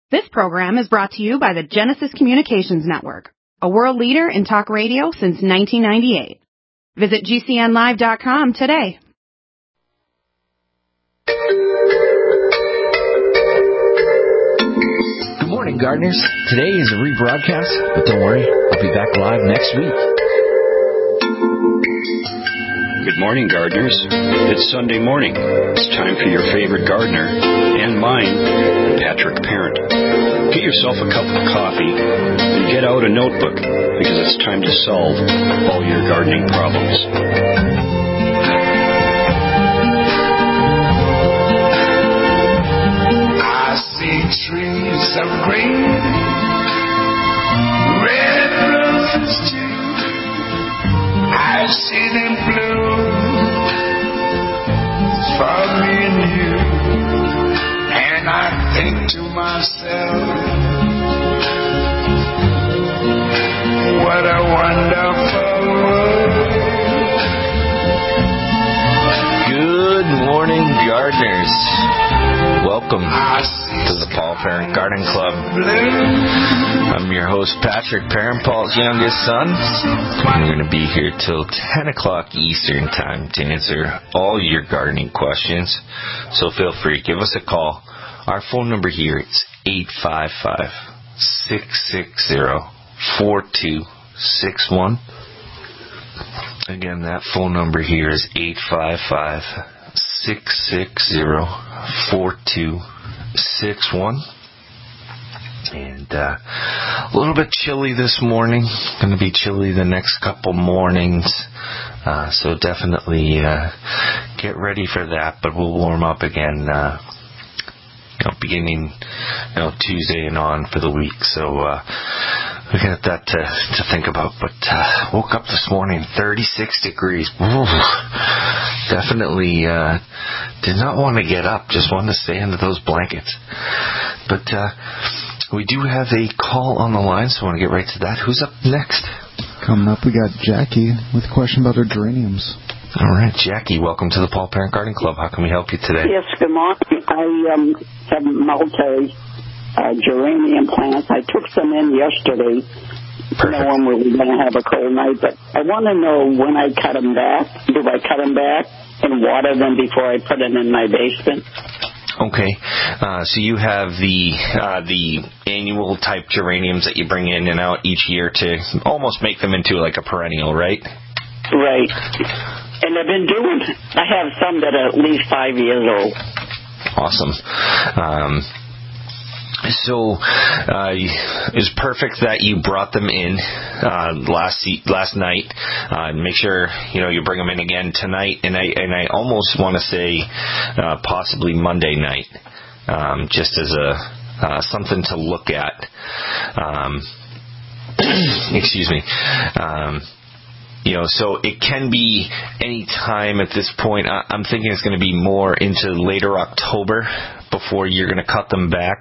This program is brought to you by the Genesis Communications Network, a world leader in talk radio since 1998. Visit GCNlive.com today. Good morning, gardeners. Today is a rebroadcast, but don't worry, I'll be back live next week. Good morning, gardeners. It's Sunday morning. It's time for your favorite gardener, and mine, Patrick Parent. Get yourself a cup of coffee and get out a notebook, because it's time to solve all your gardening problems. I see trees of green, red roses too. I see them bloom for me and you, and I think to myself, what a wonderful world. Good morning, gardeners. Welcome to the Paul Parent Garden Club. I'm your host, Patrick Parent, Paul's youngest son. We're going to be here till 10 o'clock Eastern Time to answer all your gardening questions. So feel free, give us a call. Our phone number here is 855-660-4261. Again, that phone number here is 855-660-4261. And a little bit chilly this morning. Going to be chilly the next couple mornings. So definitely get ready for that. But we'll warm up again beginning Tuesday and on for the week. So we got that to think about. But woke up this morning, 36 degrees. Ooh, definitely did not want to get up. Just wanted to stay under those blankets. But we do have a call on the line, so I want to get right to that. Who's up next? Coming up, we got Jackie with a question about her geraniums. All right, Jackie, welcome to the Paul Parent Garden Club. How can we help you today? Yes, good morning. I have geranium plants. I took some in yesterday, knowing we were going to have a cold night, but I want to know when I cut them back. Do I cut them back and water them before I put them in my basement? Okay, so you have the annual type geraniums that you bring in and out each year to almost make them into like a perennial, right? Right. And I've been I have some that are at least 5 years old. Awesome. So it's perfect that you brought them in last night. Make sure you bring them in again tonight, and I almost want to say possibly Monday night, just as a something to look at. Excuse me. So it can be any time at this point. I'm thinking it's going to be more into later October before you're going to cut them back.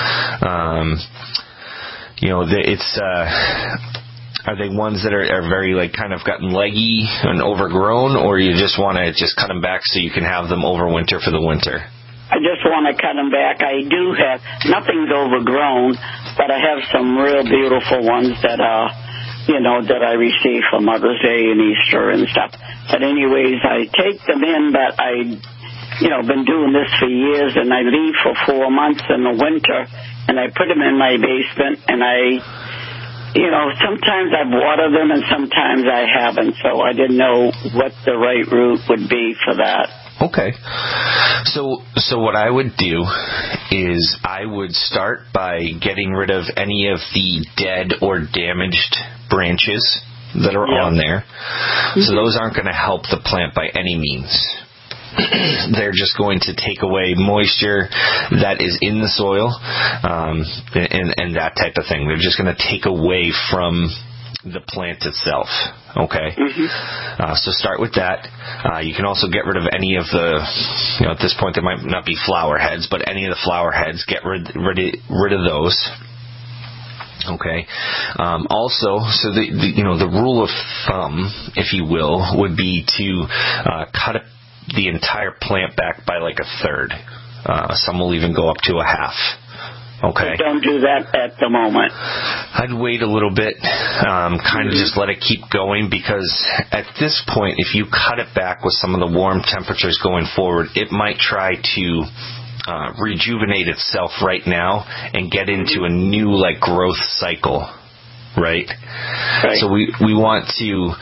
Are they ones that are very kind of gotten leggy and overgrown, or you just want to just cut them back so you can have them overwinter for the winter? I just want to cut them back. I do have, nothing's overgrown, but I have some real beautiful ones that that I receive for Mother's Day and Easter and stuff. But anyways, I take them in, but been doing this for years, and I leave for 4 months in the winter, and I put them in my basement, and sometimes I've watered them and sometimes I haven't, so I didn't know what the right route would be for that. Okay. So what I would do is I would start by getting rid of any of the dead or damaged branches that are on there. So those aren't going to help the plant by any means. They're just going to take away moisture that is in the soil and that type of thing. They're just going to take away from the plant itself. Okay? So start with that. You can also get rid of any of the, at this point there might not be flower heads, but any of the flower heads, get rid of those. Okay. Also, so the rule of thumb, if you will, would be to cut the entire plant back by like a third. Some will even go up to a half. Okay. So don't do that at the moment. I'd wait a little bit, kind of just let it keep going, because at this point, if you cut it back with some of the warm temperatures going forward, it might try to rejuvenate itself right now and get into a new growth cycle, right? So we want to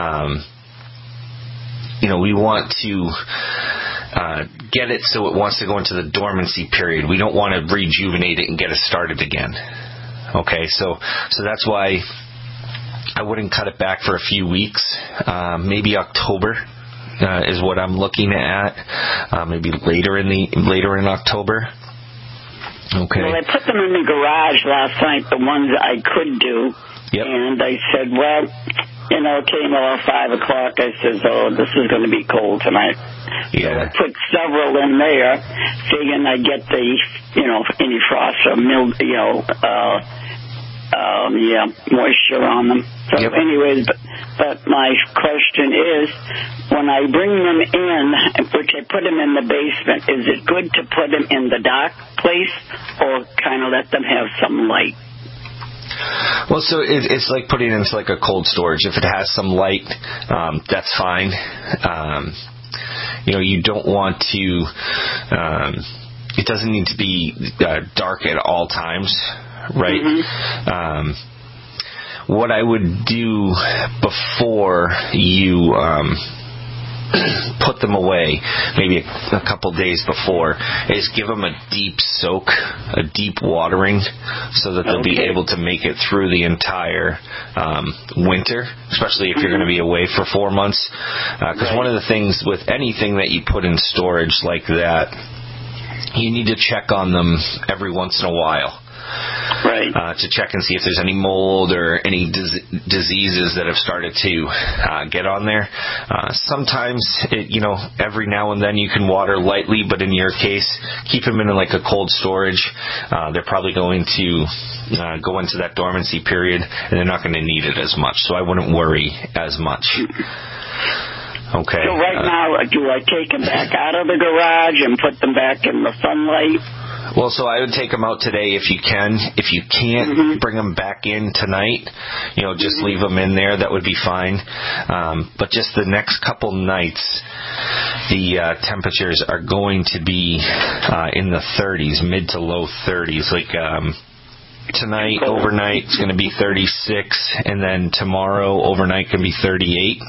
get it so it wants to go into the dormancy period. We don't want to rejuvenate it and get it started again. Okay, so that's why I wouldn't cut it back for a few weeks. Maybe October is what I'm looking at. Maybe later in October. Okay. Well, I put them in the garage last night, the ones I could do. Yep. And I said, well, it came about 5 o'clock. I said, oh, this is going to be cold tonight. Yeah. So I put several in there, figuring I get the, any frost or moisture on them. So anyways, but my question is, when I bring them in, which I put them in the basement, is it good to put them in the dark place or kind of let them have some light? Well, so it's like putting it into a cold storage. If it has some light, that's fine. You don't want to, it doesn't need to be dark at all times, right? Mm-hmm. What I would do before you put them away, maybe a couple days before, is give them a deep soak, a deep watering, so that they'll be able to make it through the entire winter, especially if you're going to be away for 4 months. Because one of the things with anything that you put in storage like that, you need to check on them every once in a while. Right. To check and see if there's any mold or any diseases that have started to get on there. Sometimes, every now and then you can water lightly, but in your case, keep them in a cold storage. They're probably going to go into that dormancy period, and they're not going to need it as much. So I wouldn't worry as much. Okay. So right now, do I take them back out of the garage and put them back in the sunlight? Well, so I would take them out today if you can. If you can't bring them back in tonight, just leave them in there. That would be fine. But just the next couple nights, the temperatures are going to be in the 30s, mid to low 30s. Tonight, overnight, it's going to be 36, and then tomorrow, overnight, can be 38.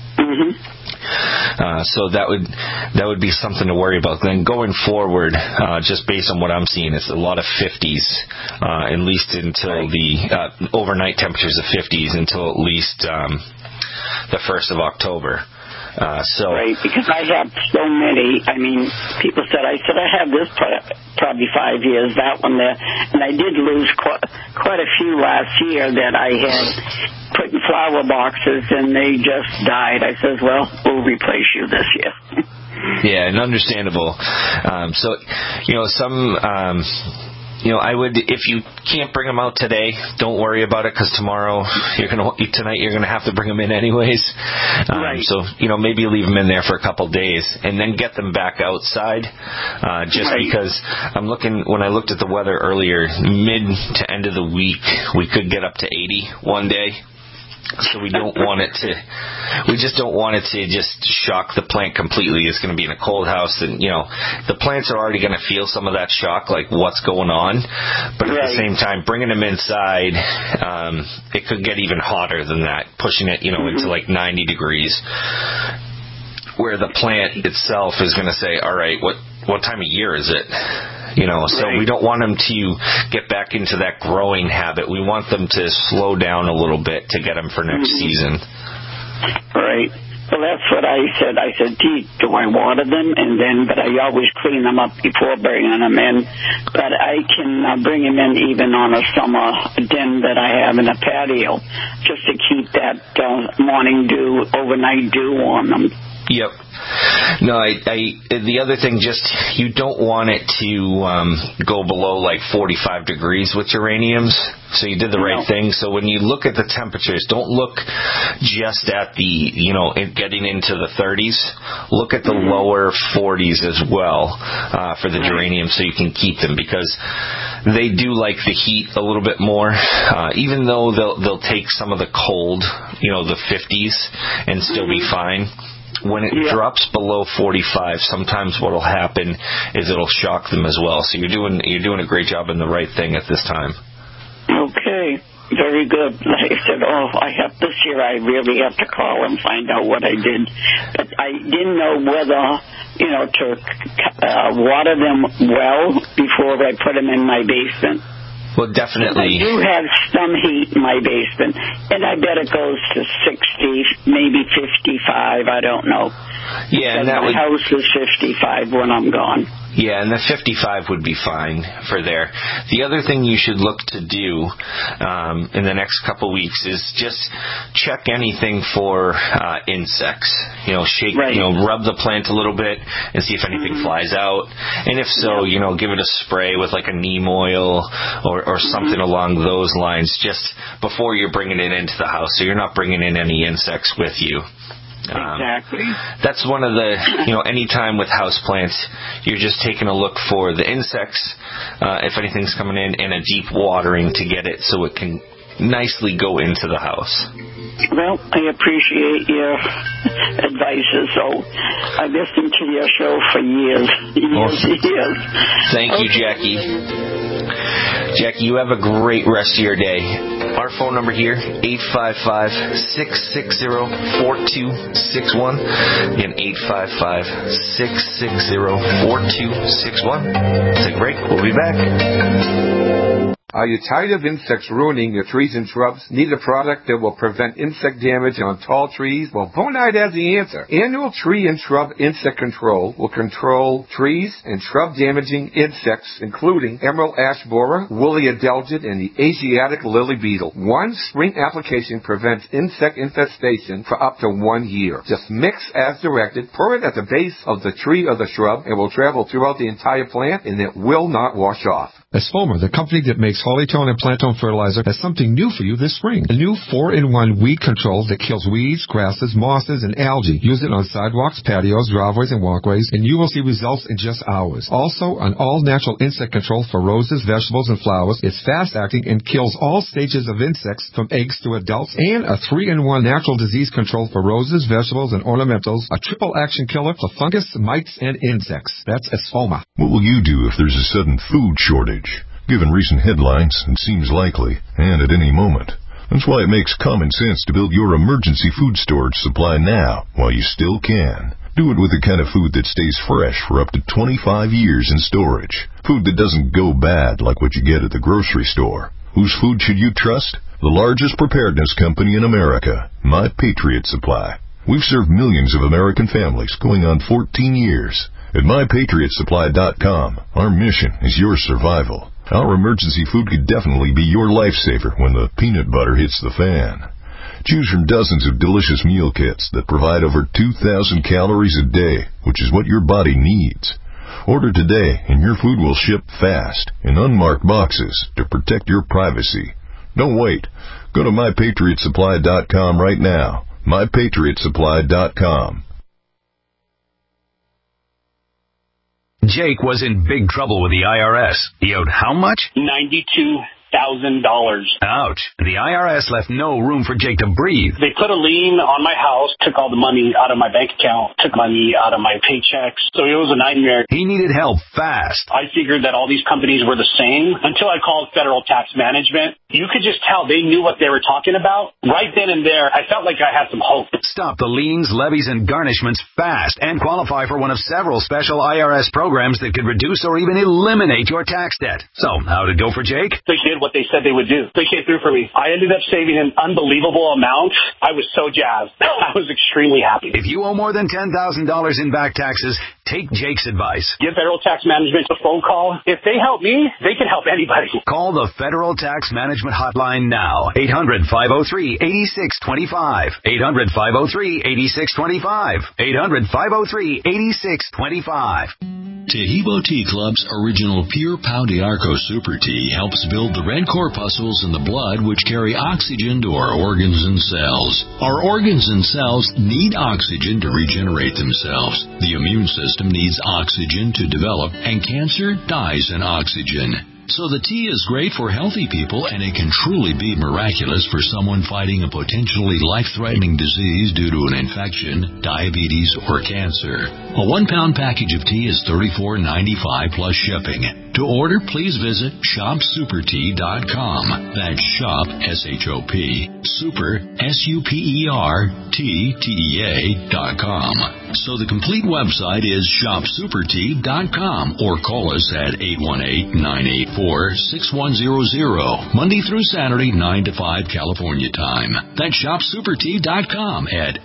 So that would be something to worry about. Then going forward, just based on what I'm seeing, it's a lot of 50s, at least until the overnight temperatures of 50s until at least the 1st of October. Right, because I have so many. I mean, people said, I have this probably 5 years, that one there, and I did lose quite a few last year that I had put in flower boxes, and they just died. I says, well, we'll replace you this year. Yeah, and understandable. I would, if you can't bring them out today, don't worry about it, because tonight you're gonna have to bring them in anyways. Right. So maybe leave them in there for a couple days and then get them back outside. Because when I looked at the weather earlier, mid to end of the week, we could get up to 80 one day. So we just don't want it to just shock the plant completely. It's going to be in a cold house, and the plants are already going to feel some of that shock, like what's going on. But at the same time, bringing them inside, it could get even hotter than that, pushing it into 90 degrees, where the plant itself is going to say, all right, what time of year is it? So we don't want them to get back into that growing habit. We want them to slow down a little bit to get them for next season. Right. Well, that's what I said. I said, do I water them? But I always clean them up before bringing them in. But I can bring them in even on a summer den that I have in a patio, just to keep that morning dew, overnight dew on them. Yep. No, the other thing, just you don't want it to go below like 45 degrees with geraniums. So you did the right thing. So when you look at the temperatures, don't look just at getting into the 30s. Look at the lower 40s as well for the geranium, so you can keep them, because they do like the heat a little bit more. Even though they'll take some of the cold, the 50s, and still be fine. When it drops below 45, sometimes what will happen is it'll shock them as well. So you're doing a great job and the right thing at this time. Okay, very good. Like I said, this year I really have to call and find out what I did. But I didn't know whether, to water them well before I put them in my basement. Well, definitely. I do have some heat in my basement, and I bet it goes to 60, maybe 55, I don't know. Yeah, and my house is 55 when I'm gone. Yeah, and the 55 would be fine for there. The other thing you should look to do in the next couple weeks is just check anything for insects. Shake, rub the plant a little bit and see if anything flies out. And if so, give it a spray with like a neem oil or something along those lines just before you're bringing it into the house, so you're not bringing in any insects with you. Exactly. That's one of the, anytime with houseplants, you're just taking a look for the insects, if anything's coming in, and a deep watering to get it so it can nicely go into the house. Well, I appreciate your advices. So I've listened to your show for years. Years. Thank you, Jackie. Jackie, you have a great rest of your day. Our phone number here, 855-660-4261. Again, 855-660-4261. Take a break. We'll be back. Are you tired of insects ruining your trees and shrubs? Need a product that will prevent insect damage on tall trees? Well, Bonide has the answer. Annual Tree and Shrub Insect Control will control trees and shrub-damaging insects, including emerald ash borer, woolly adelgid, and the Asiatic lily beetle. One spring application prevents insect infestation for up to 1 year. Just mix as directed, pour it at the base of the tree or the shrub, and will travel throughout the entire plant, and it will not wash off. Esfoma, the company that makes Hollytone and Plantone fertilizer, has something new for you this spring. A new 4-in-1 weed control that kills weeds, grasses, mosses, and algae. Use it on sidewalks, patios, driveways, and walkways, and you will see results in just hours. Also, an all-natural insect control for roses, vegetables, and flowers. It's fast-acting and kills all stages of insects from eggs to adults. And a 3-in-1 natural disease control for roses, vegetables, and ornamentals. A triple-action killer for fungus, mites, and insects. That's Esfoma. What will you do if there's a sudden food shortage? Given recent headlines, it seems likely, and at any moment. That's why it makes common sense to build your emergency food storage supply now, while you still can. Do it with the kind of food that stays fresh for up to 25 years in storage. Food that doesn't go bad like what you get at the grocery store. Whose food should you trust? The largest preparedness company in America, My Patriot Supply. We've served millions of American families going on 14 years. At MyPatriotSupply.com, our mission is your survival. Our emergency food could definitely be your lifesaver when the peanut butter hits the fan. Choose from dozens of delicious meal kits that provide over 2,000 calories a day, which is what your body needs. Order today and your food will ship fast in unmarked boxes to protect your privacy. Don't wait. Go to MyPatriotSupply.com right now. MyPatriotSupply.com. Jake was in big trouble with the IRS. He owed how much? $92,000. Ouch. The IRS left no room for Jake to breathe. They put a lien on my house, took all the money out of my bank account, took money out of my paychecks. So it was a nightmare. He needed help fast. I figured that all these companies were the same until I called Federal Tax Management. You could just tell they knew what they were talking about. Right then and there, I felt like I had some hope. Stop the liens, levies, and garnishments fast and qualify for one of several special IRS programs that could reduce or even eliminate your tax debt. So, how'd it go for Jake? They did did what they said they would do. They came through for me. I ended up saving an unbelievable amount. I was so jazzed. I was extremely happy. If you owe more than $10,000 in back taxes, take Jake's advice. Give Federal Tax Management a phone call. If they help me, they can help anybody. Call the Federal Tax Management Hotline now. 800-503-8625. 800-503-8625. 800-503-8625. Tahibo Tea Club's original Pure Pau d'Arco Super Tea helps build the red corpuscles in the blood which carry oxygen to our organs and cells. Our organs and cells need oxygen to regenerate themselves. The immune system needs oxygen to develop, and cancer dies in oxygen. So the tea is great for healthy people, and it can truly be miraculous for someone fighting a potentially life-threatening disease due to an infection, diabetes, or cancer. A 1-pound package of tea is $34.95 plus shipping. To order, please visit shopsupertea.com. That's shop, S-H-O-P, super, S-U-P-E-R-T-T-E-A.com. So the complete website is shopsupertea.com, or call us at 818-984-6100, Monday through Saturday, 9 to 5 California time. That's shopsupertea.com at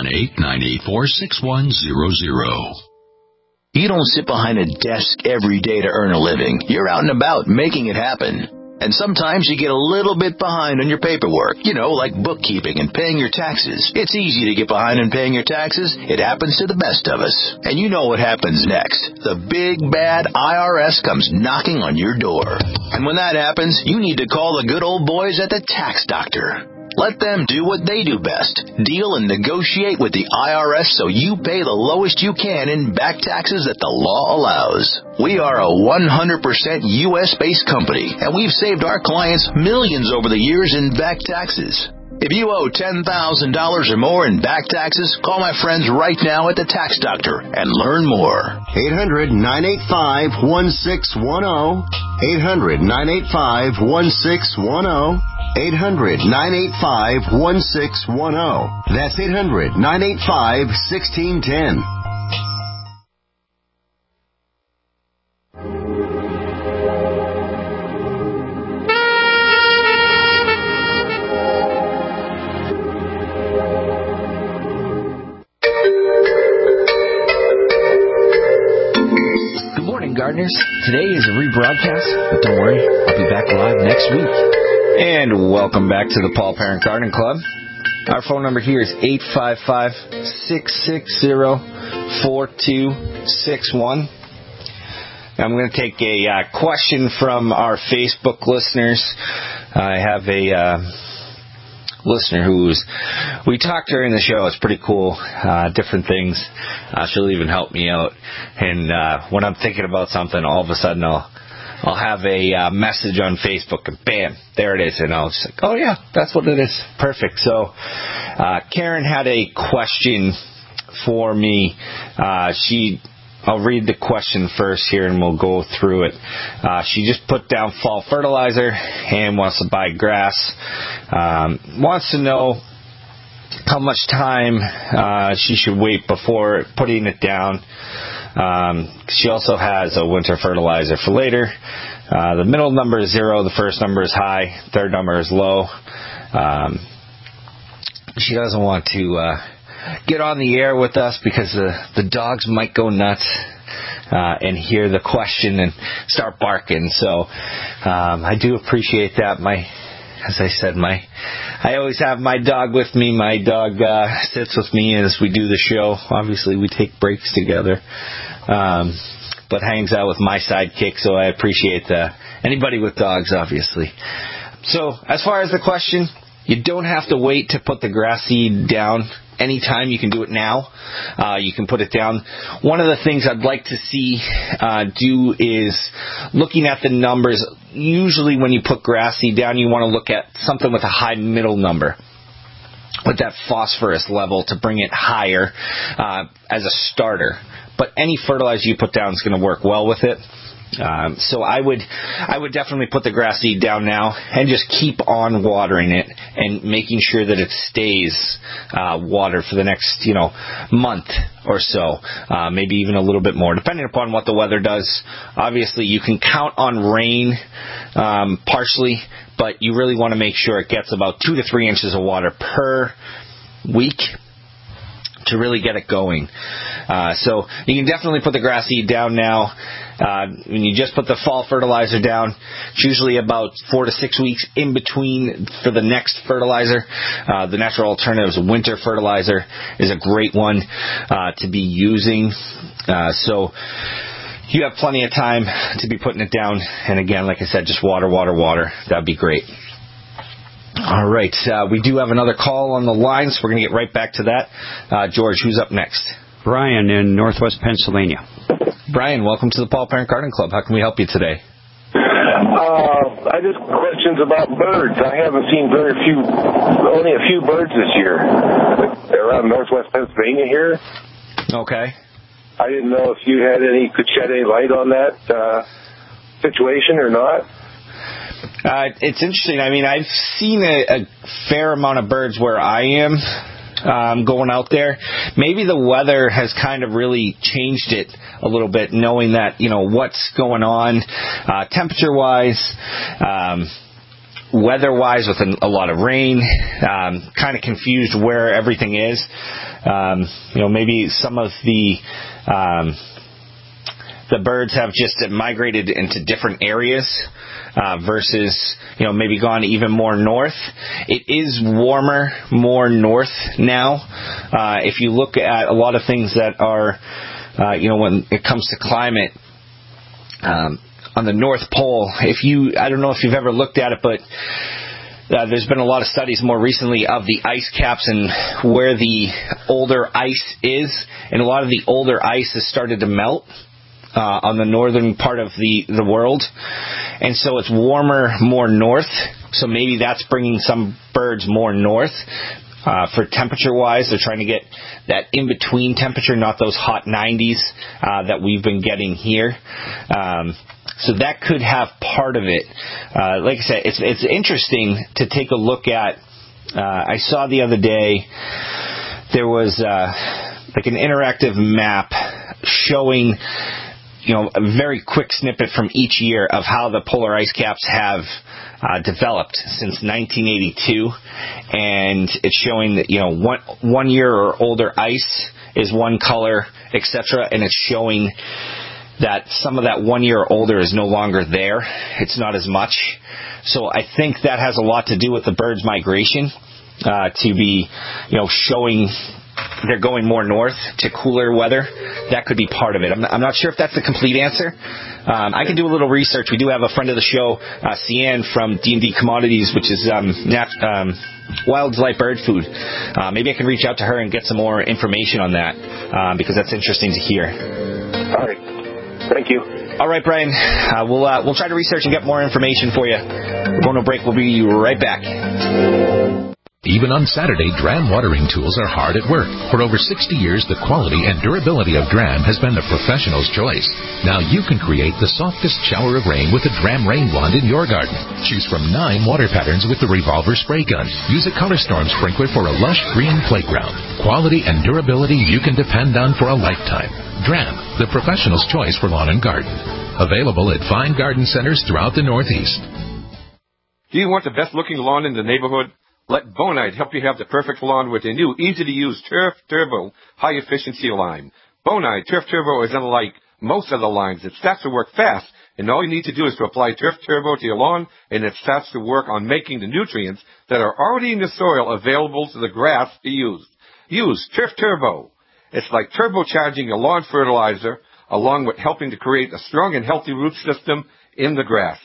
818-984-6100. You don't sit behind a desk every day to earn a living. You're out and about making it happen. And sometimes you get a little bit behind on your paperwork, like bookkeeping and paying your taxes. It's easy to get behind on paying your taxes. It happens to the best of us. And you know what happens next. The big, bad IRS comes knocking on your door. And when that happens, you need to call the good old boys at the Tax Doctor. Let them do what they do best. Deal and negotiate with the IRS so you pay the lowest you can in back taxes that the law allows. We are a 100% U.S.-based company, and we've saved our clients millions over the years in back taxes. If you owe $10,000 or more in back taxes, call my friends right now at the Tax Doctor and learn more. 800-985-1610. 800-985-1610. 800-985-1610. That's 800-985-1610. Gardeners. Today is a rebroadcast, but don't worry, I'll be back live next week. And welcome back to the Paul Parent Garden Club. Our phone number here is 855-660-4261. I'm going to take a question from our Facebook listeners. I have a listener we talked during the show. It's pretty cool, different things. She'll even help me out, and when I'm thinking about something, all of a sudden I'll have a message on Facebook, and bam, there it is, and I'll just like, oh yeah, that's what it is. Perfect. So Karen had a question for me. I'll read the question first here, and we'll go through it. She just put down fall fertilizer and wants to buy grass. Wants to know how much time she should wait before putting it down. She also has a winter fertilizer for later. The middle number is 0. The first number is high. Third number is low. She doesn't want to get on the air with us because the dogs might go nuts and hear the question and start barking. So I do appreciate that. As I said, I always have my dog with me. My dog sits with me as we do the show. Obviously, we take breaks together, but hangs out with my sidekick. So I appreciate anybody with dogs, obviously. So as far as the question, you don't have to wait to put the grass seed down. Anytime, you can do it now. You can put it down. One of the things I'd like to see do is looking at the numbers. Usually when you put grass seed down, you want to look at something with a high middle number, with that phosphorus level to bring it higher as a starter. But any fertilizer you put down is going to work well with it. So I would definitely put the grass seed down now and just keep on watering it and making sure that it stays watered for the next, month or so, maybe even a little bit more, depending upon what the weather does. Obviously, you can count on rain partially, but you really want to make sure it gets about 2 to 3 inches of water per week to really get it going. So you can definitely put the grass seed down now. When you just put the fall fertilizer down, it's usually about 4 to 6 weeks in between for the next fertilizer. The natural alternative is winter fertilizer is a great one to be using. So you have plenty of time to be putting it down. And again, like I said, just water. That'd be great. All right. We do have another call on the line, so we're going to get right back to that. George, who's up next? Brian in Northwest Pennsylvania. Brian, welcome to the Paul Parent Garden Club. How can we help you today? I just questions about birds. I haven't seen only a few birds this year around Northwest Pennsylvania here. Okay. I didn't know if you could shed any light on that situation or not. It's interesting. I mean, I've seen a fair amount of birds where I am going out there. Maybe the weather has kind of really changed it a little bit, knowing that, what's going on temperature-wise, weather-wise with a lot of rain, kind of confused where everything is. Maybe some of the birds have just migrated into different areas versus, maybe gone even more north. It is warmer, more north now. If you look at a lot of things that are, when it comes to climate, on the North Pole, I don't know if you've ever looked at it, but there's been a lot of studies more recently of the ice caps and where the older ice is, and a lot of the older ice has started to melt on the northern part of the world, and so it's warmer more north, so maybe that's bringing some birds more north. For temperature-wise, they're trying to get that in-between temperature, not those hot 90s that we've been getting here. So that could have part of it. Like I said, it's interesting to take a look at. I saw the other day there was like an interactive map showing a very quick snippet from each year of how the polar ice caps have developed since 1982, and it's showing that 1 year or older ice is one color, etc., and it's showing that some of that 1 year or older is no longer there. It's not as much. So I think that has a lot to do with the birds' migration to be, showing they're going more north to cooler weather. That could be part of it. I'm not sure if that's the complete answer. I can do a little research. We do have a friend of the show, Cian from D&D Commodities, which is Wildlife Bird Food. Maybe I can reach out to her and get some more information on that because that's interesting to hear. All right. Thank you. All right, Brian. We'll try to research and get more information for you. We're going to break. We'll be right back. Even on Saturday, Dram watering tools are hard at work. For over 60 years, the quality and durability of Dram has been the professional's choice. Now you can create the softest shower of rain with a Dram rain wand in your garden. Choose from 9 water patterns with the revolver spray gun. Use a Color Storm sprinkler for a lush green playground. Quality and durability you can depend on for a lifetime. Dram, the professional's choice for lawn and garden. Available at fine garden centers throughout the Northeast. Do you want the best-looking lawn in the neighborhood? Let Bonide help you have the perfect lawn with a new, easy-to-use Turf Turbo high-efficiency line. Bonide Turf Turbo is unlike most other lines. It starts to work fast, and all you need to do is to apply Turf Turbo to your lawn, and it starts to work on making the nutrients that are already in the soil available to the grass to use. Use Turf Turbo. It's like turbocharging your lawn fertilizer, along with helping to create a strong and healthy root system in the grass.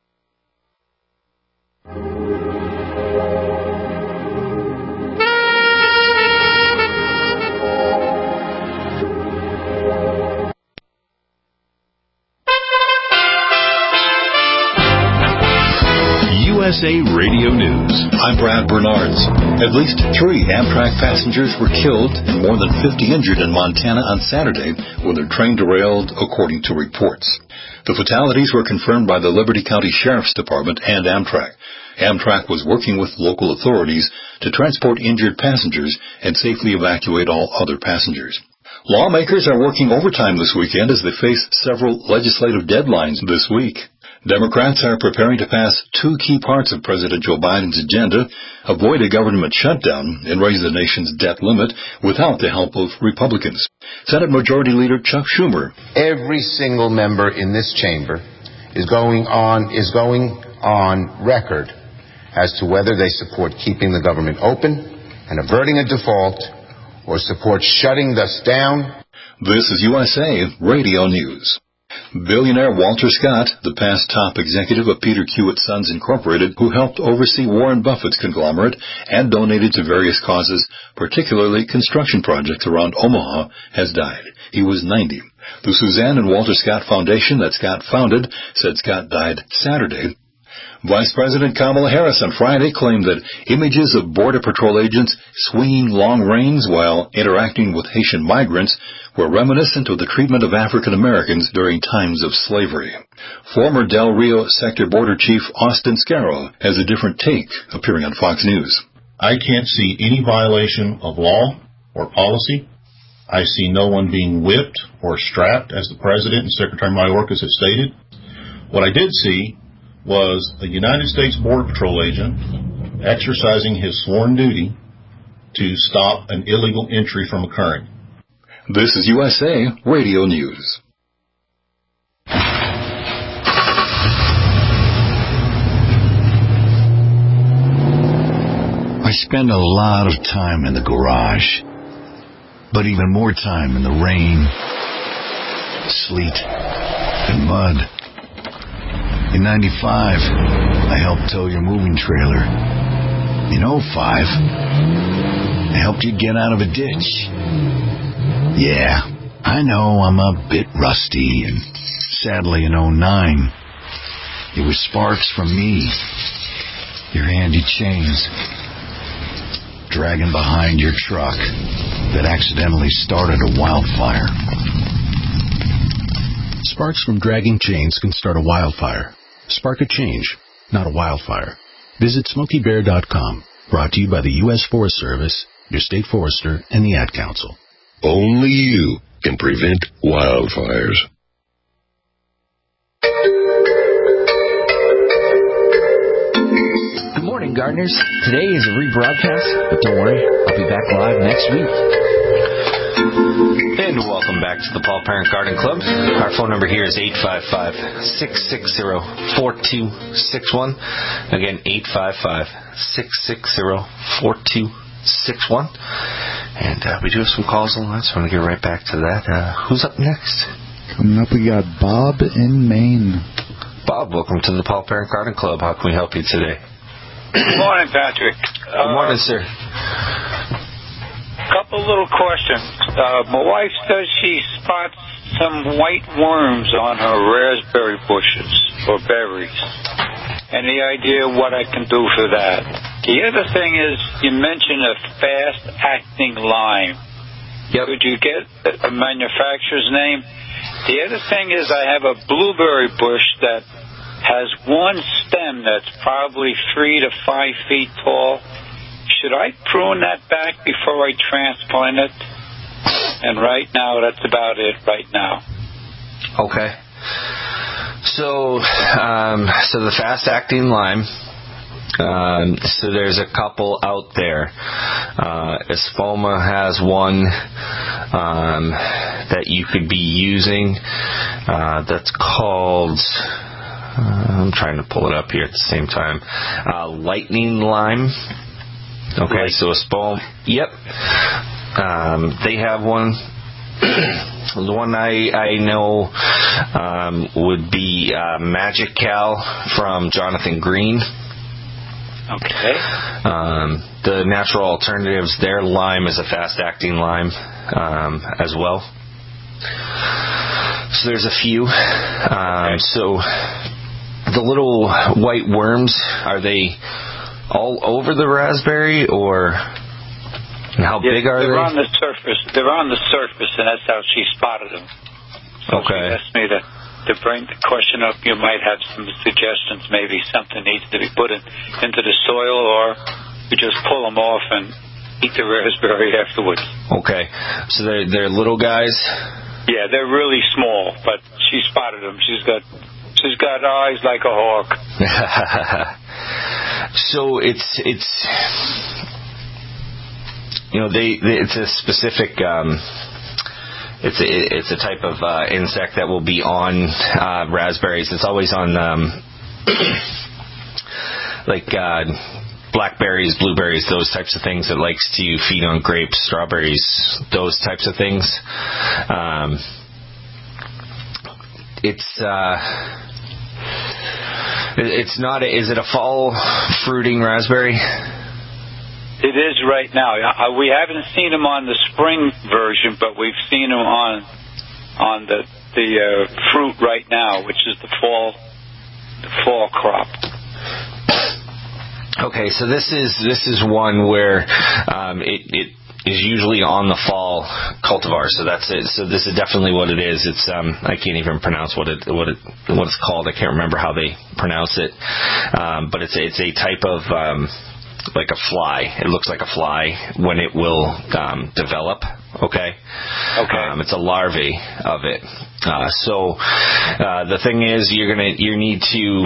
USA Radio News. I'm Brad Bernards. At least 3 Amtrak passengers were killed and more than 50 injured in Montana on Saturday when their train derailed, according to reports. The fatalities were confirmed by the Liberty County Sheriff's Department and Amtrak. Amtrak was working with local authorities to transport injured passengers and safely evacuate all other passengers. Lawmakers are working overtime this weekend as they face several legislative deadlines this week. Democrats are preparing to pass two key parts of President Joe Biden's agenda: avoid a government shutdown and raise the nation's debt limit without the help of Republicans. Senate Majority Leader Chuck Schumer. Every single member in this chamber is going on record as to whether they support keeping the government open and averting a default or support shutting us down. This is USA Radio News. Billionaire Walter Scott, the past top executive of Peter Kiewit Sons Incorporated, who helped oversee Warren Buffett's conglomerate and donated to various causes, particularly construction projects around Omaha, has died. He was 90. The Suzanne and Walter Scott Foundation that Scott founded said Scott died Saturday. Vice President Kamala Harris on Friday claimed that images of Border Patrol agents swinging long reins while interacting with Haitian migrants were reminiscent of the treatment of African Americans during times of slavery. Former Del Rio Sector Border Chief Austin Scarrow has a different take, appearing on Fox News. I can't see any violation of law or policy. I see no one being whipped or strapped, as the President and Secretary Mayorkas have stated. What I did see was a United States Border Patrol agent exercising his sworn duty to stop an illegal entry from occurring. This is USA Radio News. I spend a lot of time in the garage, but even more time in the rain, sleet, and mud. In 95, I helped tow your moving trailer. In 05, I helped you get out of a ditch. Yeah, I know I'm a bit rusty, and sadly in 09, it was sparks from me, your handy chains, dragging behind your truck that accidentally started a wildfire. Sparks from dragging chains can start a wildfire. Spark a change, not a wildfire. Visit SmokeyBear.com. Brought to you by the U.S. Forest Service, your state forester, and the Ad Council. Only you can prevent wildfires. Good morning, gardeners. Today is a rebroadcast, but don't worry, I'll be back live next week. And welcome back to the Paul Parent Garden Club. Our phone number here is 855-660-4261. Again, 855-660-4261. And we do have some calls on the line, so I'm going to get right back to that. Who's up next? Coming up, we got Bob in Maine. Bob, welcome to the Paul Parent Garden Club. How can we help you today? Good morning, Patrick. Good morning, sir. Couple little questions. My wife says she spots some white worms on her raspberry bushes or berries. Any idea what I can do for that? The other thing is, you mentioned a fast-acting lime. Yep. Could you get a manufacturer's name? The other thing is, I have a blueberry bush that has one stem that's probably 3 to 5 feet tall. Should I prune that back before I transplant it? And right now, that's about it right now. Okay. So the fast-acting lime, so there's a couple out there. Espoma has one that you could be using that's called... I'm trying to pull it up here at the same time. Lightning lime. Okay, so a Espoma. Yep. They have one. The one I know would be Magic Cal from Jonathan Green. Okay. The natural alternatives, their lime is a fast-acting lime as well. So there's a few. So the little white worms, are they all over the raspberry, or how big are they? They're on the surface, and that's how she spotted them. So okay. she asked me to to bring the question up, you might have some suggestions. Maybe something needs to be put into the soil, or you just pull them off and eat the raspberry afterwards. Okay, so they're little guys. Yeah, they're really small, but she spotted them. She's got eyes like a hawk. So it's it's a specific it's a type of insect that will be on raspberries. It's always on blackberries, blueberries, those types of things. It likes to feed on grapes, strawberries, those types of things. It's not. Is it a fall fruiting raspberry? It is right now. We haven't seen them on the spring version, but we've seen them on the fruit right now, which is the fall crop. Okay, so this is one where it is usually on the fall cultivar. So that's it. So this is definitely what it is. It's I can't even pronounce what it's called. I can't remember how they pronounce it. But it's a type of like a fly. It looks like a fly when it will develop. Okay. It's a larvae of it. So the thing is, you need to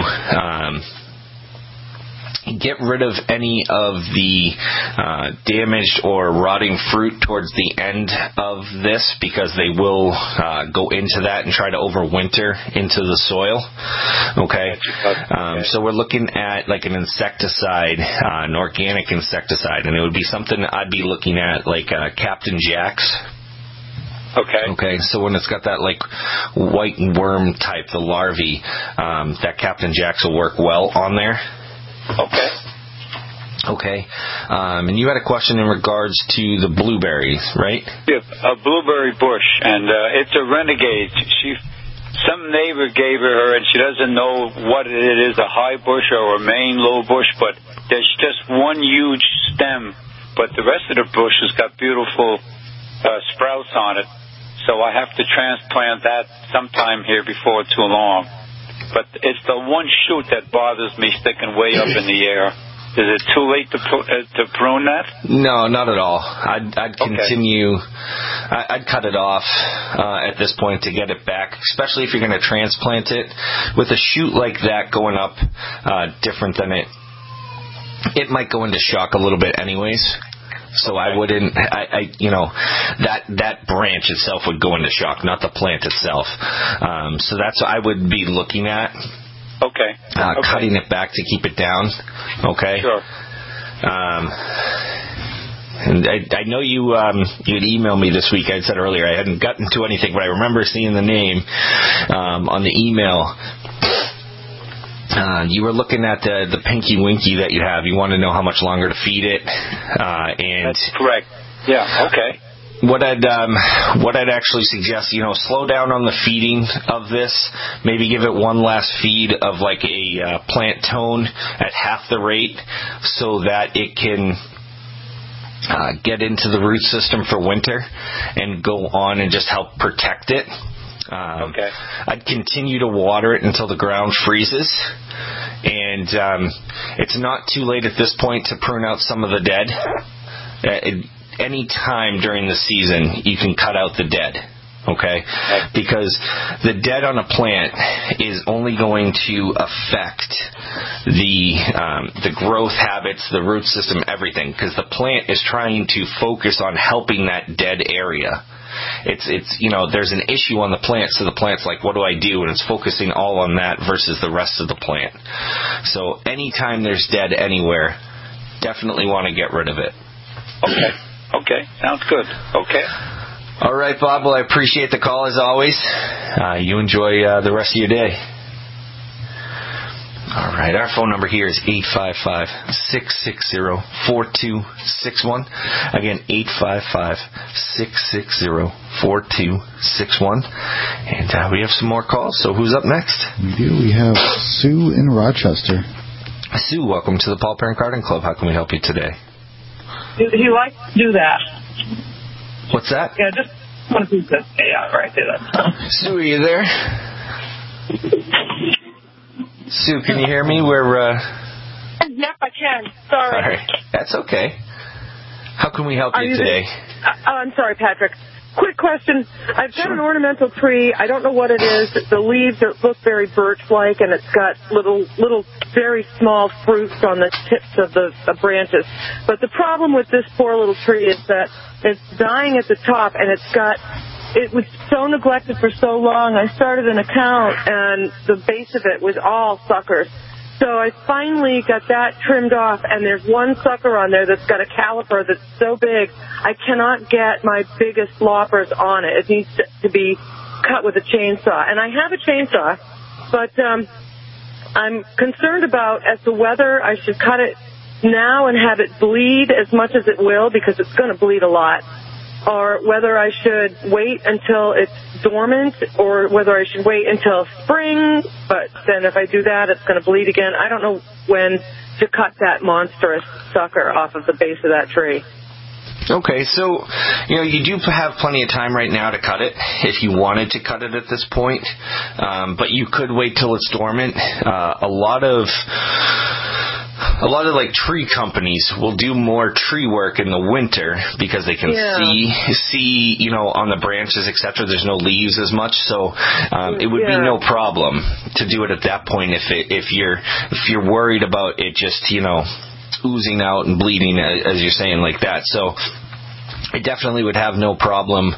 get rid of any of the damaged or rotting fruit towards the end of this, because they will go into that and try to overwinter into the soil. Okay. So we're looking at like an insecticide, an organic insecticide, and it would be something I'd be looking at like Captain Jack's. Okay, so when it's got that like white worm type, the larvae, that Captain Jack's will work well on there. Okay. And you had a question in regards to the blueberries, right? Yeah, a blueberry bush, and it's a renegade. Some neighbor gave her, and she doesn't know what it is, a high bush or a main low bush, but there's just one huge stem, but the rest of the bush has got beautiful sprouts on it, so I have to transplant that sometime here before too long. But it's the one shoot that bothers me sticking way up in the air. Is it too late to prune that? No, not at all. I'd continue. I'd cut it off at this point to get it back, especially if you're going to transplant it. With a shoot like that going up different than it might go into shock a little bit anyways. So I wouldn't, that branch itself would go into shock, not the plant itself. So that's what I would be looking at. Cutting it back to keep it down. Okay. Sure. And I know you'd emailed me this week. I said earlier I hadn't gotten to anything, but I remember seeing the name on the email. You were looking at the Pinky Winky that you have. You want to know how much longer to feed it. And that's correct. Yeah, okay. What I'd actually suggest, slow down on the feeding of this. Maybe give it one last feed of like a plant tone at half the rate, so that it can get into the root system for winter and go on and just help protect it. I'd continue to water it until the ground freezes, and it's not too late at this point to prune out some of the dead. Any time during the season, you can cut out the dead. Because the dead on a plant is only going to affect the growth habits, the root system, everything, because the plant is trying to focus on helping that dead area. It's there's an issue on the plant, so the plant's like, what do I do? And it's focusing all on that versus the rest of the plant. So anytime there's dead anywhere, definitely want to get rid of it. Okay, sounds good. Okay. All right, Bob. Well, I appreciate the call as always. You enjoy the rest of your day. All right, our phone number here is 855-660-4261. Again, 855-660-4261. And we have some more calls, so who's up next? We do. We have Sue in Rochester. Sue, welcome to the Paul Parent Garden Club. How can we help you today? He likes to do that. What's that? Yeah, just want to do that. Yeah, right there. Sue, are you there? Sue, can you hear me? Yep, I can. Sorry. All right. That's okay. How can we help you today? I'm sorry, Patrick. Quick question. I've got an ornamental tree. I don't know what it is. The leaves look very birch-like, and it's got little, very small fruits on the tips of the branches. But the problem with this poor little tree is that it's dying at the top, and it was so neglected for so long. I started an account, and the base of it was all suckers. So I finally got that trimmed off, and there's one sucker on there that's got a caliper that's so big, I cannot get my biggest loppers on it. It needs to be cut with a chainsaw. And I have a chainsaw, but I'm concerned about, as to whether I should cut it now and have it bleed as much as it will, because it's going to bleed a lot, or whether I should wait until it's dormant, or whether I should wait until spring, but then if I do that, it's going to bleed again. I don't know when to cut that monstrous sucker off of the base of that tree. Okay, so, you do have plenty of time right now to cut it, if you wanted to cut it at this point, but you could wait till it's dormant. A lot of like tree companies will do more tree work in the winter because they can see on the branches, etc. There's no leaves as much, so it would be no problem to do it at that point if you're worried about it just oozing out and bleeding, as you're saying, like that. So I definitely would have no problem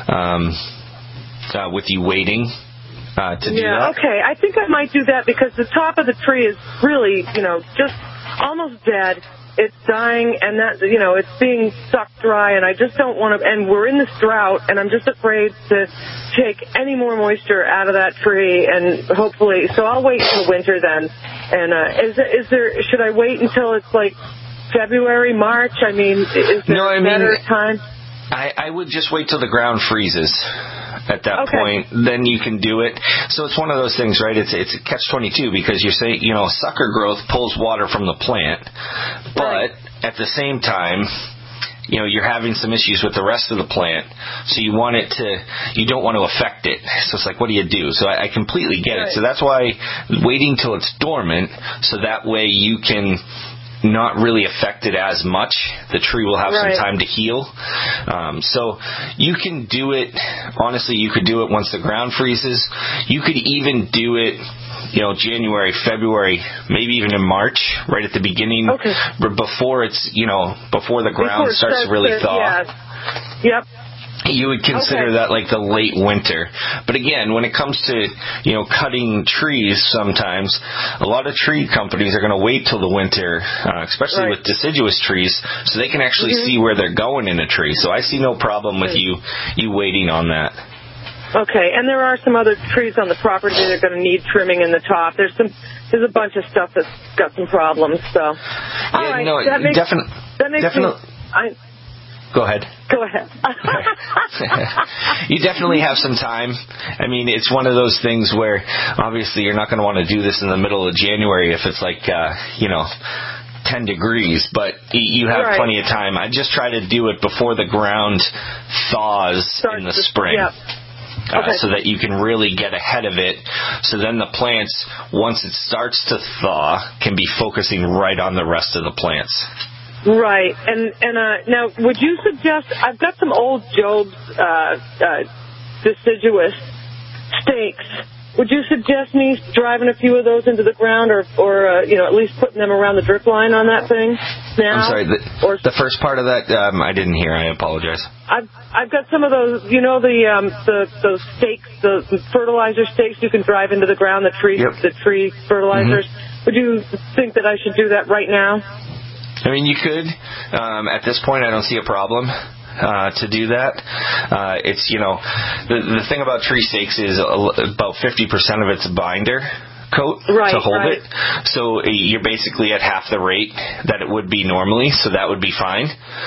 with you waiting to do that. Okay, I think I might do that because the top of the tree is really, just almost dead. It's dying, and that, it's being sucked dry, and I just don't want to, and we're in this drought, and I'm just afraid to take any more moisture out of that tree, and hopefully, so I'll wait until winter then. And should I wait until it's like February, March? I mean, is there a better time? I would just wait till the ground freezes. At that point, then you can do it. So it's one of those things, right? It's a catch-22 because you're saying, sucker growth pulls water from the plant, but at the same time, you're having some issues with the rest of the plant, so you don't want to affect it. So it's like, what do you do? So I completely get it. So that's why waiting till it's dormant, so that way you can not really affected as much. The tree will have some time to heal. So you can do it, honestly, you could do it once the ground freezes. You could even do it, January, February, maybe even in March, right at the beginning, before it's, before the ground starts to really thaw. Yeah. Yep. You would consider that like the late winter. But again, when it comes to, cutting trees sometimes, a lot of tree companies are going to wait till the winter, especially with deciduous trees, so they can actually see where they're going in a tree. So I see no problem with you waiting on that. Okay, and there are some other trees on the property that are going to need trimming in the top. There's a bunch of stuff that's got some problems, so. That makes definitely. Go ahead. Go ahead. You definitely have some time. I mean, it's one of those things where obviously you're not going to want to do this in the middle of January if it's like, 10 degrees, but you have plenty of time. I just try to do it before the ground thaws in the spring. So that you can really get ahead of it. So then the plants, once it starts to thaw, can be focusing right on the rest of the plants. Right, and now, would you suggest? I've got some old Job's deciduous stakes. Would you suggest me driving a few of those into the ground, or at least putting them around the drip line on that thing now? I'm sorry, the first part of that I didn't hear. I apologize. I've got some of those, those stakes, the fertilizer stakes you can drive into the ground, the tree fertilizers. Would you think that I should do that right now? I mean, you could. At this point, I don't see a problem to do that. It's, the thing about tree stakes is about 50% of it's binder coat to hold it. So you're basically at half the rate that it would be normally, so that would be fine.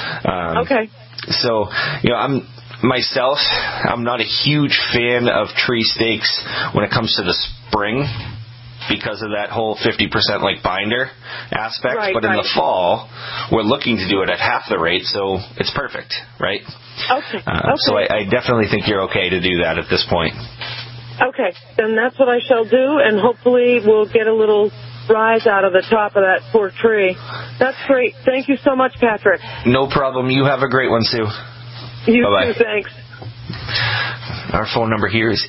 So, I'm not a huge fan of tree stakes when it comes to the spring, because of that whole 50% like binder aspect. But in the fall, we're looking to do it at half the rate, so it's perfect, right? So I definitely think you're okay to do that at this point. Okay, then that's what I shall do, and hopefully we'll get a little rise out of the top of that poor tree. That's great. Thank you so much, Patrick. No problem. You have a great one, Sue. You Bye-bye. too, thanks. Our phone number here is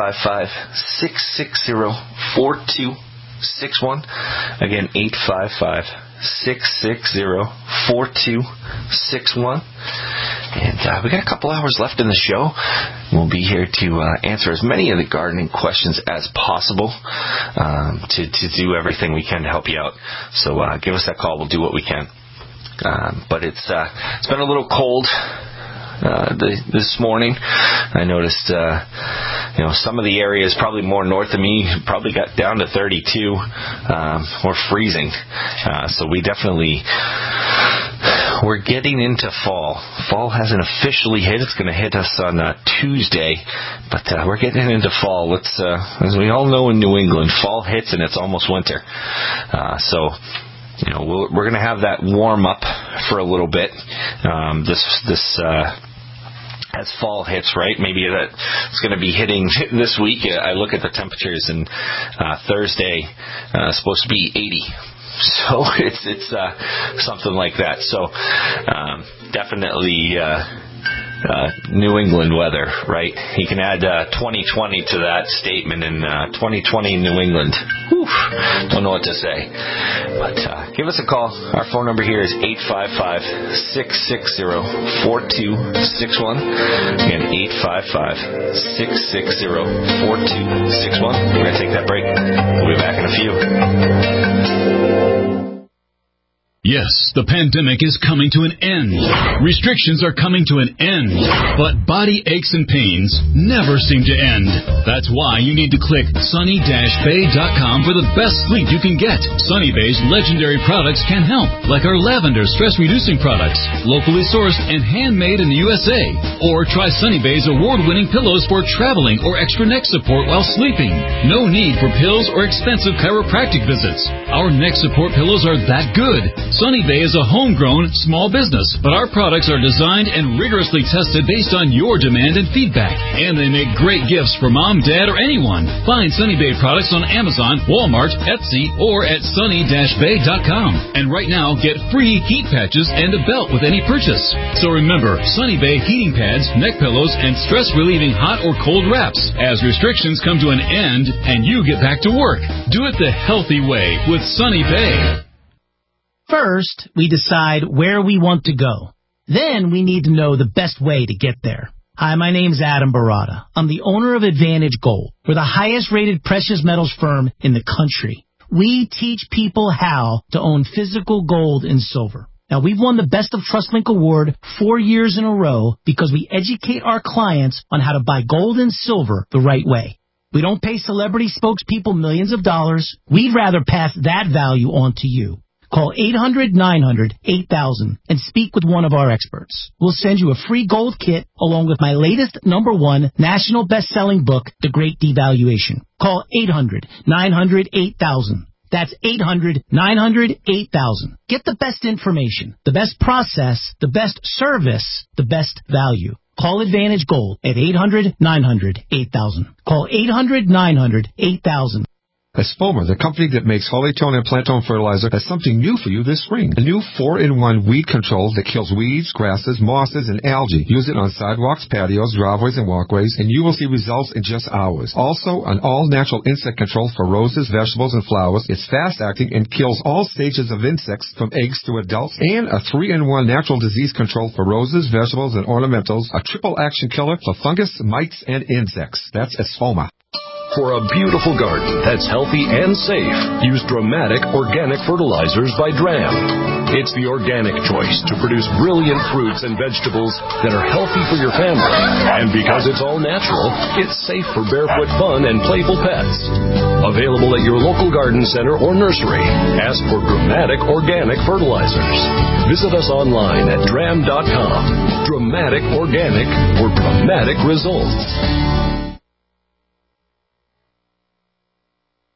855-660-4261. Again, 855-660-4261. And we got a couple hours left in the show. We'll be here to answer as many of the gardening questions as possible, to do everything we can to help you out. So give us that call. We'll do what we can. But it's been a little cold this morning. I noticed, some of the areas probably more north of me probably got down to 32 or freezing. So we're getting into fall. Fall hasn't officially hit. It's going to hit us on Tuesday, but we're getting into fall. As we all know in New England, fall hits and it's almost winter. So we're going to have that warm up for a little bit. As fall hits, right? Maybe it's going to be hitting this week. I look at the temperatures, and Thursday supposed to be 80. So it's something like that. So definitely New England weather, right? You can add 2020 to that statement, and 2020 New England. Whew, don't know what to say. But give us a call. Our phone number here is 855-660-4261. Again, 855-660-4261. We're going to take that break. We'll be back in a few. Yes, the pandemic is coming to an end. Restrictions are coming to an end. But body aches and pains never seem to end. That's why you need to click sunny-bay.com for the best sleep you can get. Sunny Bay's legendary products can help, like our lavender stress-reducing products, locally sourced and handmade in the USA. Or try Sunny Bay's award-winning pillows for traveling or extra neck support while sleeping. No need for pills or expensive chiropractic visits. Our neck support pillows are that good. Sunny Bay is a homegrown small business, but our products are designed and rigorously tested based on your demand and feedback. And they make great gifts for mom, dad, or anyone. Find Sunny Bay products on Amazon, Walmart, Etsy, or at sunny-bay.com. And right now, get free heat patches and a belt with any purchase. So remember, Sunny Bay heating pads, neck pillows, and stress-relieving hot or cold wraps as restrictions come to an end and you get back to work. Do it the healthy way with Sunny Bay. First, we decide where we want to go. Then we need to know the best way to get there. Hi, my name's Adam Barada. I'm the owner of Advantage Gold. We're the highest rated precious metals firm in the country. We teach people how to own physical gold and silver. Now, we've won the Best of TrustLink Award 4 years in a row because we educate our clients on how to buy gold and silver the right way. We don't pay celebrity spokespeople millions of dollars. We'd rather pass that value on to you. Call 800-900-8000 and speak with one of our experts. We'll send you a free gold kit along with my latest #1 national best-selling book, The Great Devaluation. Call 800-900-8000. That's 800-900-8000. Get the best information, the best process, the best service, the best value. Call Advantage Gold at 800-900-8000. Call 800-900-8000. Espoma, the company that makes Hollytone and Plantone fertilizer, has something new for you this spring. A new 4-in-1 weed control that kills weeds, grasses, mosses, and algae. Use it on sidewalks, patios, driveways, and walkways, and you will see results in just hours. Also, an all-natural insect control for roses, vegetables, and flowers. It's fast-acting and kills all stages of insects from eggs to adults. And a 3-in-1 natural disease control for roses, vegetables, and ornamentals. A triple-action killer for fungus, mites, and insects. That's Espoma. For a beautiful garden that's healthy and safe, use Dramatic Organic Fertilizers by Dram. It's the organic choice to produce brilliant fruits and vegetables that are healthy for your family. And because it's all natural, it's safe for barefoot fun and playful pets. Available at your local garden center or nursery. Ask for Dramatic Organic Fertilizers. Visit us online at dram.com. Dramatic Organic for dramatic results.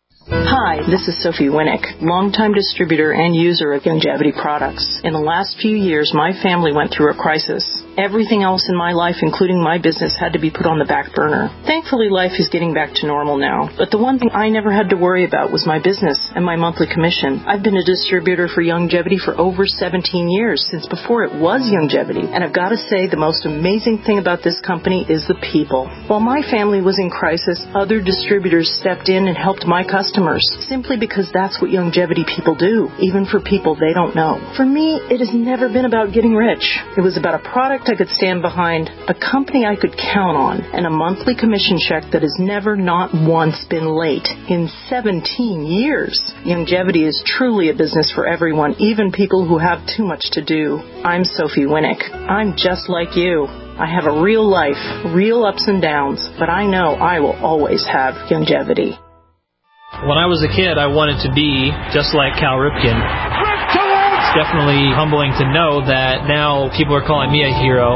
Hi, this is Sophie Winnick, longtime distributor and user of Youngevity products. In the last few years, my family went through a crisis. Everything else in my life, including my business, had to be put on the back burner. Thankfully, life is getting back to normal now. But the one thing I never had to worry about was my business and my monthly commission. I've been a distributor for Youngevity for over 17 years, since before it was Youngevity. And I've got to say, the most amazing thing about this company is the people. While my family was in crisis, other distributors stepped in and helped my customers, simply because that's what Youngevity people do, even for people they don't know. For me, it has never been about getting rich. It was about a product I could stand behind, a company I could count on, and a monthly commission check that has never not once been late in 17 years. Youngevity is truly a business for everyone, even people who have too much to do. I'm Sophie Winnick. I'm just like you. I have a real life, real ups and downs, but I know I will always have Youngevity. When I was a kid, I wanted to be just like Cal Ripken. It's definitely humbling to know that now people are calling me a hero.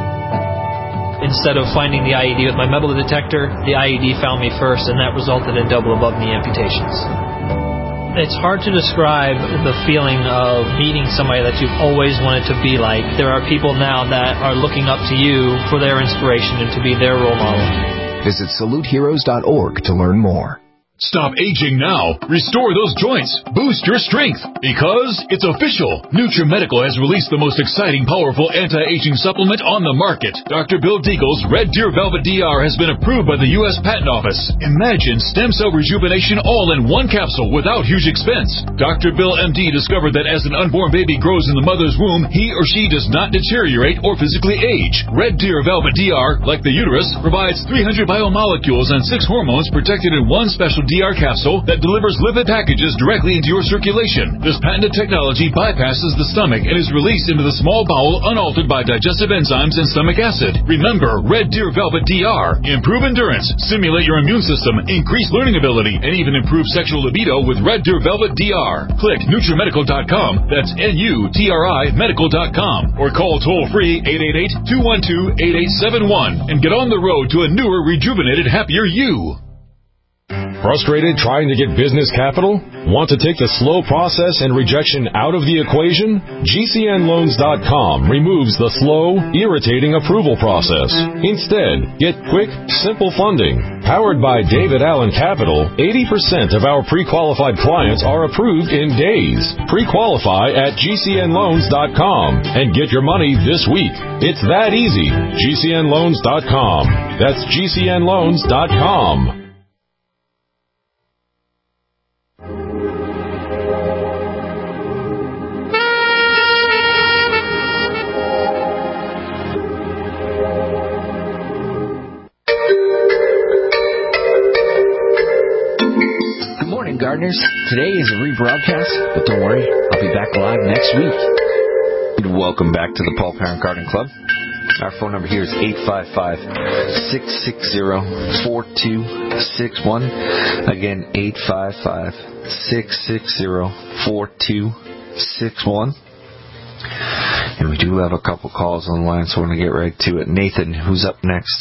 Instead of finding the IED with my metal detector, the IED found me first, and that resulted in double above-knee amputations. It's hard to describe the feeling of meeting somebody that you've always wanted to be like. There are people now that are looking up to you for their inspiration and to be their role model. Visit SaluteHeroes.org to learn more. Stop aging now. Restore those joints. Boost your strength. Because it's official. NutriMedical has released the most exciting, powerful anti-aging supplement on the market. Dr. Bill Deagle's Red Deer Velvet DR has been approved by the U.S. Patent Office. Imagine stem cell rejuvenation all in one capsule without huge expense. Dr. Bill MD discovered that as an unborn baby grows in the mother's womb, he or she does not deteriorate or physically age. Red Deer Velvet DR, like the uterus, provides 300 biomolecules and 6 hormones protected in one special DR capsule that delivers lipid packages directly into your circulation. This patented technology bypasses the stomach and is released into the small bowel unaltered by digestive enzymes and stomach acid. Remember, Red Deer Velvet DR. Improve endurance, stimulate your immune system, increase learning ability, and even improve sexual libido with Red Deer Velvet DR. Click NutriMedical.com, that's NUTRI Medical.com, or call toll-free 888-212-8871 and get on the road to a newer, rejuvenated, happier you. Frustrated trying to get business capital? Want to take the slow process and rejection out of the equation? GCNLoans.com removes the slow, irritating approval process. Instead, get quick, simple funding. Powered by David Allen Capital, 80% of our pre-qualified clients are approved in days. Pre-qualify at GCNLoans.com and get your money this week. It's that easy. GCNLoans.com. That's GCNLoans.com. Gardeners, today is a rebroadcast, but don't worry, I'll be back live next week. Welcome back to the Paul Parent Garden Club. Our phone number here is 855-660-4261. Again, 855-660-4261. And we do have a couple calls on the line, so we're going to get right to it. Nathan, who's up next?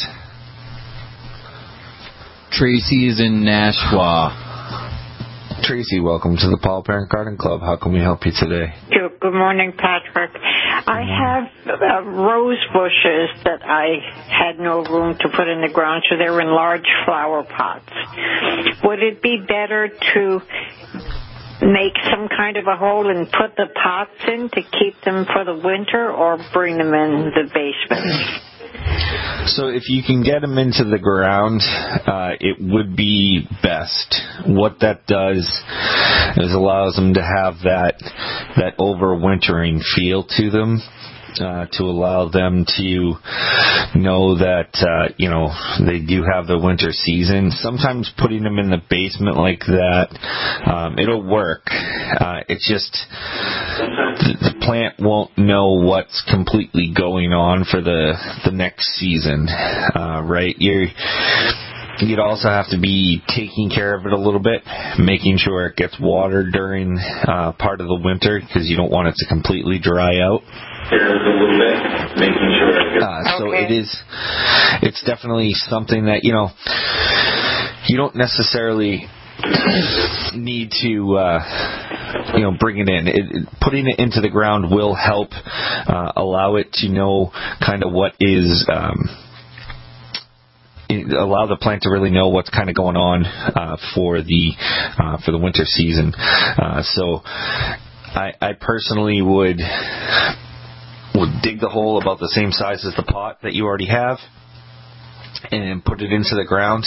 Tracy is in Nashua. Tracy, welcome to the Paul Parent Garden Club. How can we help you today? Good morning, Patrick. I have rose bushes that I had no room to put in the ground, so they're in large flower pots. Would it be better to make some kind of a hole and put the pots in to keep them for the winter, or bring them in the basement? So if you can get them into the ground, it would be best. What that does is allows them to have that overwintering feel to them. To allow them to know that, they do have the winter season. Sometimes putting them in the basement like that, it'll work. It's just the plant won't know what's completely going on for the next season, right? You'd also have to be taking care of it a little bit, making sure it gets watered during part of the winter, because you don't want it to completely dry out. So it's definitely something that, you don't necessarily need to bring it in. Putting it into the ground will help allow it to know kind of what is allow the plant to really know what's kind of going on for the winter season. So I personally would dig the hole about the same size as the pot that you already have, and put it into the ground.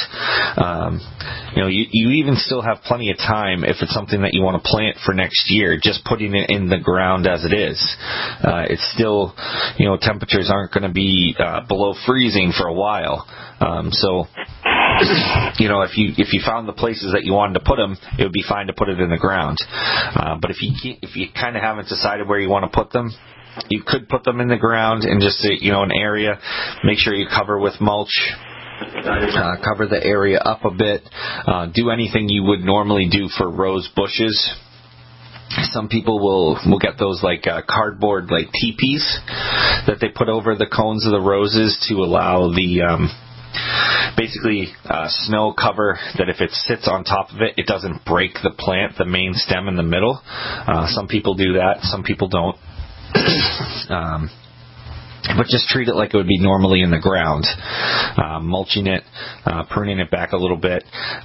You even still have plenty of time if it's something that you want to plant for next year. Just putting it in the ground as it is, it's still, temperatures aren't going to be below freezing for a while. So if you found the places that you wanted to put them, it would be fine to put it in the ground. But if you kind of haven't decided where you want to put them, you could put them in the ground and just, an area. Make sure you cover with mulch. Cover the area up a bit. Do anything you would normally do for rose bushes. Some people will get those cardboard teepees that they put over the cones of the roses to allow the basically snow cover, that if it sits on top of it, it doesn't break the plant, the main stem in the middle. Some people do that. Some people don't. But just treat it like it would be normally in the ground, mulching it, pruning it back a little bit,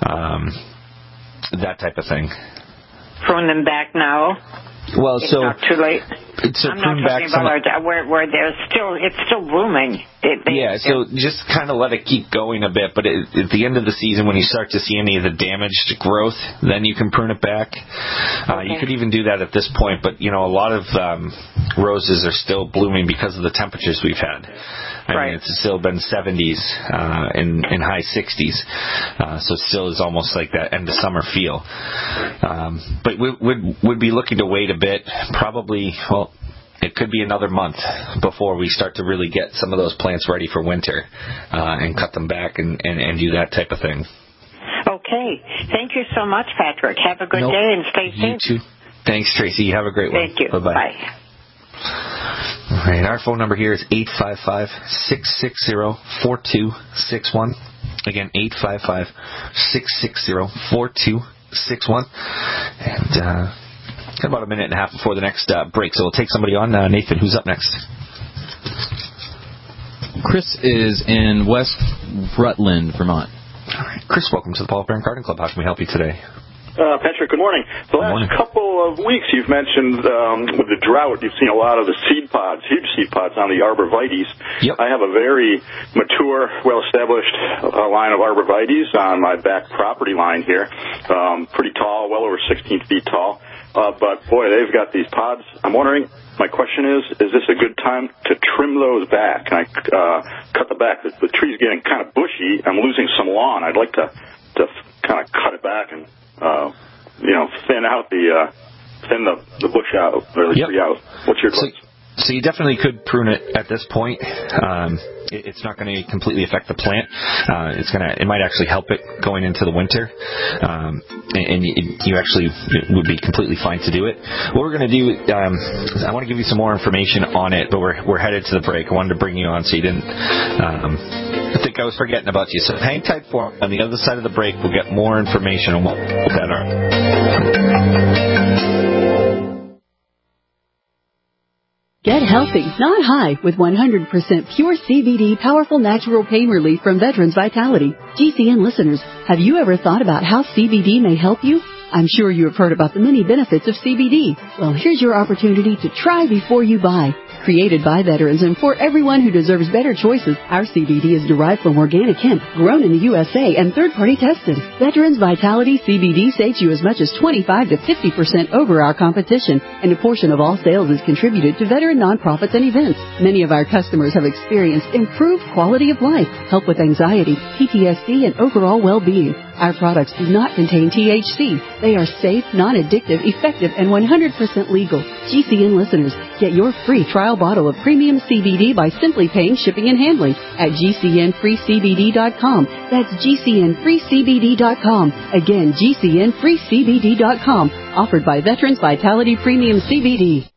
that type of thing. Prune them back now? Well, it's not too late. So I'm not talking about where it's still blooming. So just kind of let it keep going a bit, but at the end of the season, when you start to see any of the damaged growth, then you can prune it back. You could even do that at this point, but a lot of roses are still blooming because of the temperatures we've had. I mean, it's still been 70s and high 60s, so it still is almost like that end of summer feel. But we'd be looking to wait a bit, probably. Well, it could be another month before we start to really get some of those plants ready for winter, and cut them back and do that type of thing. Okay. Thank you so much, Patrick. Have a good day and stay safe. You too. Thanks, Tracy. You have a great one. Thank you. Bye-bye. Bye. All right, our phone number here is 855-660-4261. Again, 855-660-4261. And got about a minute and a half before the next break, so we'll take somebody on. Nathan, who's up next? Chris is in West Rutland, Vermont. All right, Chris, welcome to the Paul Brand Garden Club. How can we help you today? Patrick, good morning. The last couple of weeks you've mentioned with the drought, you've seen a lot of the seed pods, huge seed pods on the arborvitaes. Yep. I have a very mature, well-established line of arborvitaes on my back property line here. Pretty tall, well over 16 feet tall. But, boy, they've got these pods. I'm wondering, my question is this a good time to trim those back? Can I cut the back? The tree's getting kind of bushy. I'm losing some lawn. I'd like to kind of cut it back and thin the bush out, or the tree out. What's your advice? So you definitely could prune it at this point. It's not going to completely affect the plant. It might actually help it going into the winter, and you actually would be completely fine to do it. What we're going to do, I want to give you some more information on it, but we're headed to the break. I wanted to bring you on so you didn't think I was forgetting about you. So hang tight for on the other side of the break. We'll get more information on what that are. Get healthy, not high, with 100% pure CBD powerful natural pain relief from Veterans Vitality. GCN listeners, have you ever thought about how CBD may help you? I'm sure you have heard about the many benefits of CBD. Well, here's your opportunity to try before you buy. Created by veterans and for everyone who deserves better choices, our CBD is derived from organic hemp, grown in the USA, and third-party tested. Veterans Vitality CBD saves you as much as 25 to 50% over our competition, and a portion of all sales is contributed to veteran nonprofits and events. Many of our customers have experienced improved quality of life, help with anxiety, PTSD, and overall well-being. Our products do not contain THC. They are safe, non-addictive, effective, and 100% legal. GCN listeners, get your free trial bottle of premium CBD by simply paying shipping and handling at GCNFreeCBD.com. That's GCNFreeCBD.com. Again, GCNFreeCBD.com. Offered by Veterans Vitality Premium CBD.